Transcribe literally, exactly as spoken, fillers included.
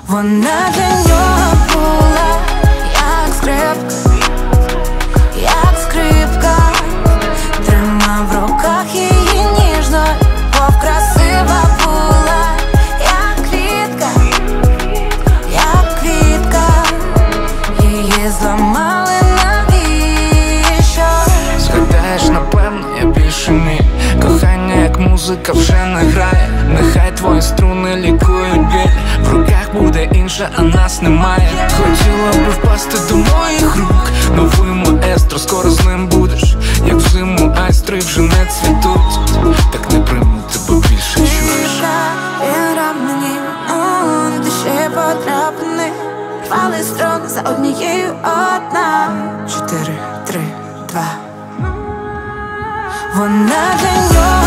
Вона для нього була як скрипка, як скрипка. Тримав в руках її ніжно, мов красива була, як квітка, як квітка. Її зламали, навіщо? Згадаєш, напевно, я більше мій. Кохання, як музика, вже не грає. Нехай твої струни лікують біль. В руках буде інша, а нас немає. Хотіла би впасти до моїх рук. Новий маестро, скоро з ним будеш. Як взиму айстри вже не цвітуть. Так не прийму тебе більше, чуєш? Він раб мені, он ти ще потраплений. Рвали струни за однією одна. Чотири, три, два. Вона для нього